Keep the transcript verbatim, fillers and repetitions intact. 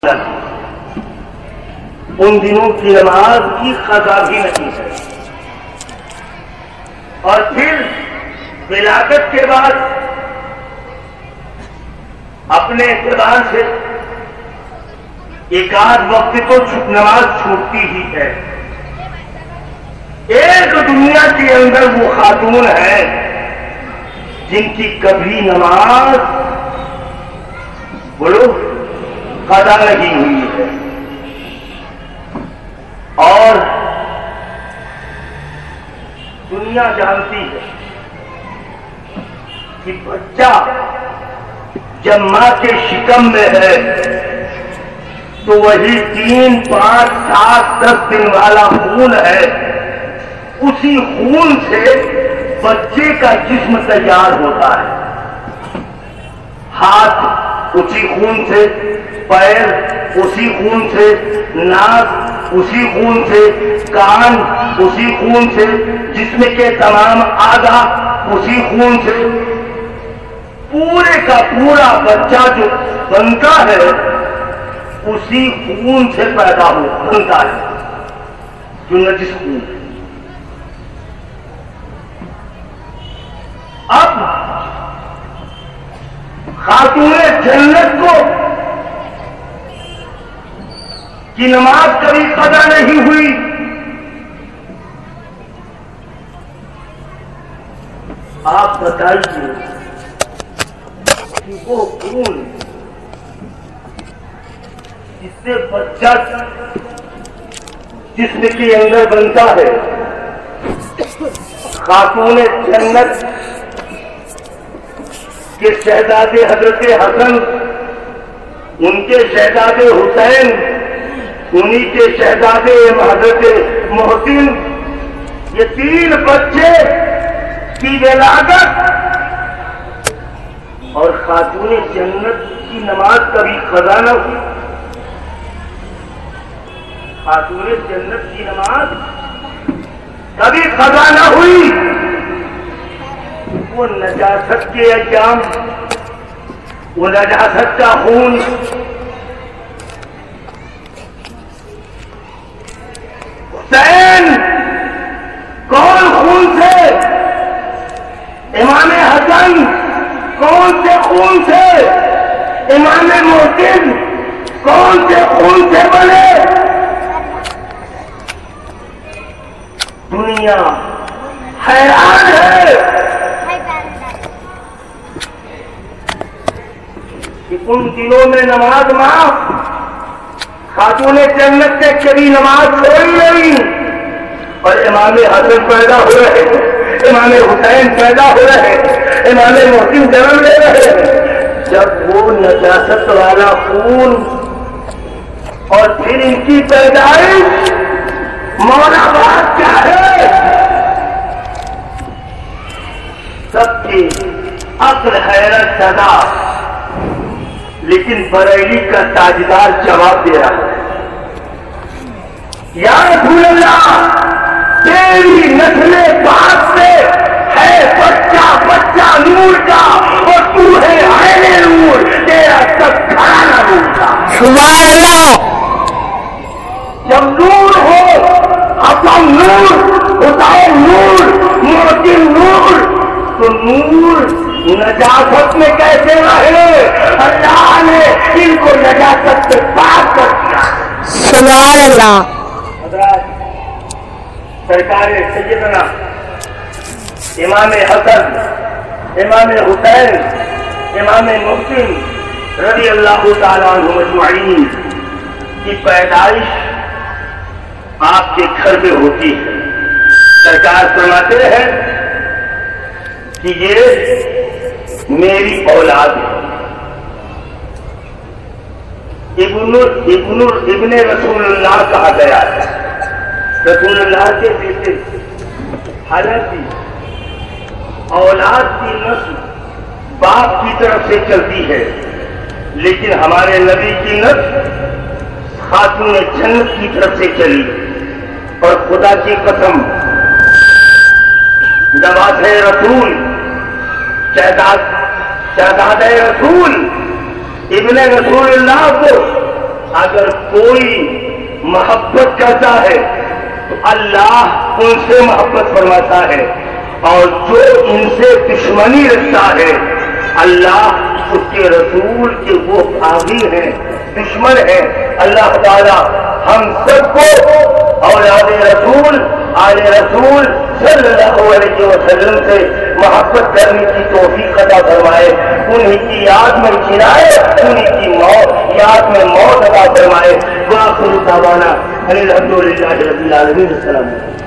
ان دنوں کی نماز کی قضا بھی نہیں ہے. اور پھر ولادت کے بعد اپنے اعتبار سے ایک آدھ وقت تو نماز چھوٹتی ہی ہے. ایک دنیا کے اندر وہ خاتون ہیں جن کی کبھی نماز بولو قضا نہیں ہوئی ہے. اور دنیا جانتی ہے کہ بچہ جب ماں کے شکم میں ہے تو وہی تین پانچ سات دس دن والا خون ہے. اسی خون سے بچے کا جسم تیار ہوتا ہے. ہاتھ اسی خون سے، پیر اسی خون سے، ناک اسی خون سے، کان اسی خون سے، جسم کے تمام اعضا اسی خون سے. پورے کا پورا بچہ جو بنتا ہے اسی خون سے پیدا ہو بنتا ہے جو نجس خون ہے. اب خاتون جنت کو کی نماز کبھی قضا نہیں ہوئی. آپ بتائیے کہ وہ خون جس سے بچہ جسم کے اندر بنتا ہے، خاتون جنت کے شہزادے حضرت حسن، ان کے شہزادے حسین، انہی کے شہزادے حضرت محسن، یہ تین بچے کی ولادت اور خاتون جنت کی نماز کبھی قضا نہ ہوئی. خاتون جنت کی نماز کبھی قضا نہ ہوئی. وہ نجاست کے ایام، وہ نجاست کا خون حسین کون خون سے، امام حسن کون سے خون سے، امام محسن کون سے خون سے بنے. دنیا حیران ہے کہ ان دنوں میں نماز معاف، خاتون جنت نے کبھی نماز چھوڑی نہیں. اور امام حسن پیدا ہو رہے، امام حسین پیدا ہو رہے، امام محسن جنم لے رہے. جب وہ نجاست والا خون اور پھر ان کی پیدائش، مولا بات کیا ہے؟ سب کی عقل حیرت زدہ، لیکن بریلی کا تاجدار جواب دے رہا ہے. یا رسول اللہ، تیری نسل پاک سے ہے بچہ بچہ نور کا، اور تو ہے عین نور، تیرا سب گھرانہ نور کا. سبحان اللہ. جب نور ہو، حسن نور، حسین نور، محسن نور، تو نور نجاست میں کیسے رہے؟ اللہ نے ان کو نجاست سے پاک کر دیا. سبحان اللہ. حضرات، سرکار سیدنا امام حسن، امام حسین، امام محسن رضی اللہ تعالیٰ عنہ مجمعین کی پیدائش آپ کے گھر میں ہوتی ہے. سرکار فرماتے ہیں کہ یہ میری اولاد ہے. ابن ابن ابن رسول اللہ کہا گیا ہے، رسول اللہ کے بیٹے. حالانکہ اولاد کی نسل باپ کی طرف سے چلتی ہے، لیکن ہمارے نبی کی نسل خاتون جنت کی طرف سے چلی. اور خدا کی قسم، نواز رسول، شہزاد شہزاد رسول ابن رسول اللہ کو اگر کوئی محبت کرتا ہے تو اللہ ان سے محبت فرماتا ہے، اور جو ان سے دشمنی رکھتا ہے اللہ اس کے رسول کے وہ باغی ہیں، دشمن ہیں۔ اللہ تعالی ہم سب کو اولاد رسول آل رسول صلی اللہ علیہ وسلم سے محبت کرنے کی توفیق عطا فرمائے، انہی کی یاد میں جلائے، انہی کی موت یاد میں موت عطا فرمائے۔ وآخر دعوانا ان الحمد للہ رب العالمین۔ السلام علیکم۔